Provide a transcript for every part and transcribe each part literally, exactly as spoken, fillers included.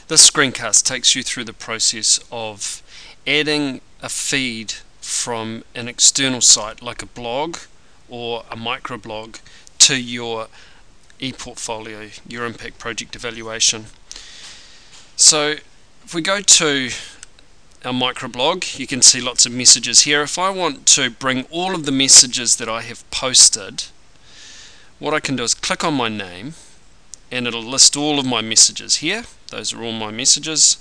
This screencast takes you through the process of adding a feed from an external site like a blog or a microblog to your ePortfolio, your Impact Project Evaluation. So if we go to our microblog, you can see lots of messages here. If I want to bring all of the messages that I have posted, what I can do is click on my name and it'll list all of my messages here. Those are all my messages.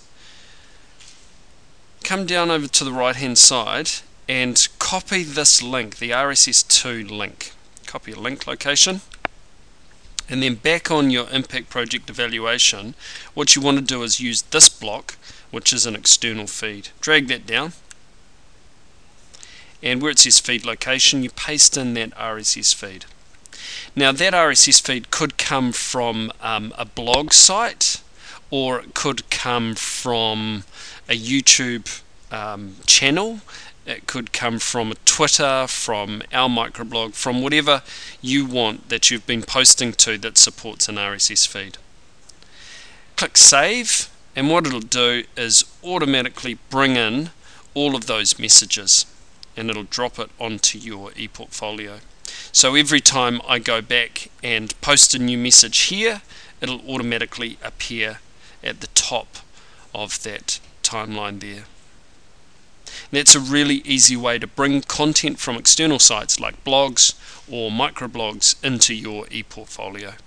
Come down over to the right hand side and copy this link, the R S S two link. Copy a link location, and then back on your Impact Project Evaluation, what you want to do is use this block, which is an external feed. Drag that down, and where it says feed location, you paste in that R S S feed. Now that R S S feed could come from um, a blog site, or it could come from a YouTube um, channel. It could come from a Twitter, from our microblog, from whatever you want that you've been posting to that supports an R S S feed. Click Save, and what it'll do is automatically bring in all of those messages, and it'll drop it onto your ePortfolio. So every time I go back and post a new message here, it'll automatically appear at the top of that timeline there. That's a really easy way to bring content from external sites like blogs or microblogs into your ePortfolio.